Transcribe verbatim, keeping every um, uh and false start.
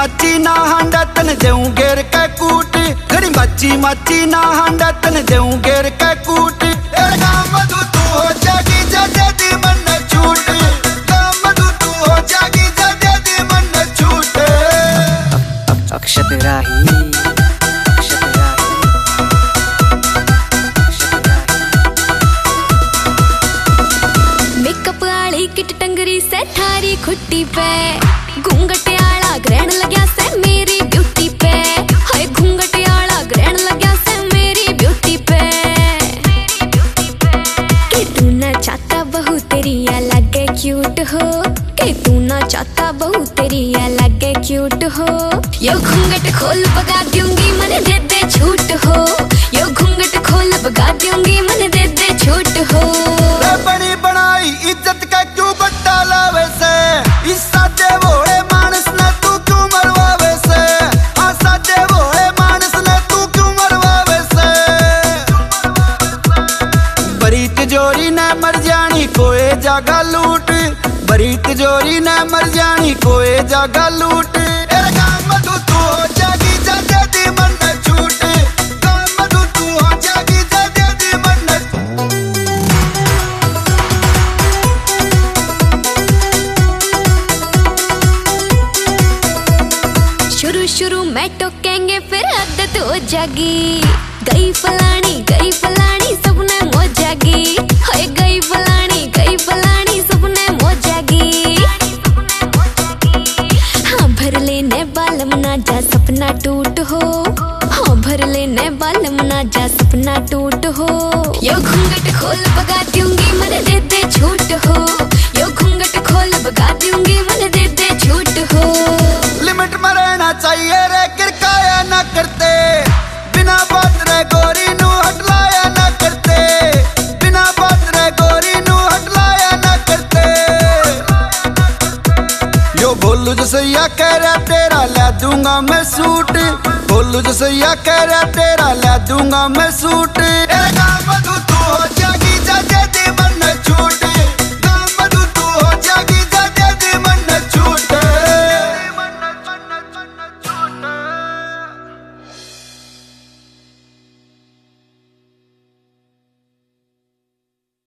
माची ना हांडा तन देऊं घेर के कूट, घड़ी माची माची ना हांडा तन देऊं घेर के कूट। मधु तू हो जागी जदे दी मन छूट, मधु तू हो जागी जदे दी मन छूट। अक्षत राही किट टंगरी से थारी खुट्टी पे, घूंघट आला ग्रहण लग्या से मेरी ब्यूटी पे। हाय घूंघट आला ग्रहण लग्या से मेरी ब्यूटी पे। कि तू ना चाहता बहू तेरी या लगे क्यूट हो, कि तू ना चाहता बहू तेरी या लगे क्यूट हो। यो घूंघट खोल भगा दूंगी मन दे दे छूट हो, यो घूंघट खोल भगा दूंगी मन दे दे छूट हो। बड़ी बनाई इज्जत का क्यों बट्टा लावे से, इस सादे भोले मानस ने तू क्यों मरवावे से। हाँ सादे भोले मानस ने तू क्यों मरवावे से। बड़ी तिजोरी ने मर जानी कोई जगह लूट, बड़ी तिजोरी ने मर जानी कोई जगह लूट। मधु तू हो जागी जदे दी मन छूट, मधु तू हो जागी जदे दी मन। शुरू शुरू में टोकेंगे फिर आदत हो जागी। गई फलानी गई फलानी सबने मौजागी, हाय गई फलानी गई फलानी सबने मौजागी। हाँ भर लेने बालम ना जा सपना टूट हो, हाँ भर लेने बालम ना जा सपना टूट हो। यो घूंघट खोल भगा दूंगी मन दे दे छूट हो, यो घूंघट खोल भगा दूंगी मन दे दे छूट हो। लिमिट में रहना चाहिए रे किरकाया ना करते, बिना बात रे गोरी नू हटलाया ना करते, बिना बात रे गोरी नू हटलाया ना करते। यो भोलू जसैया कह रहा तेरा ला दूंगा मैं सूट, भोलू जसैया कह रहा तेरा ला दूंगा मैं सूट। मधु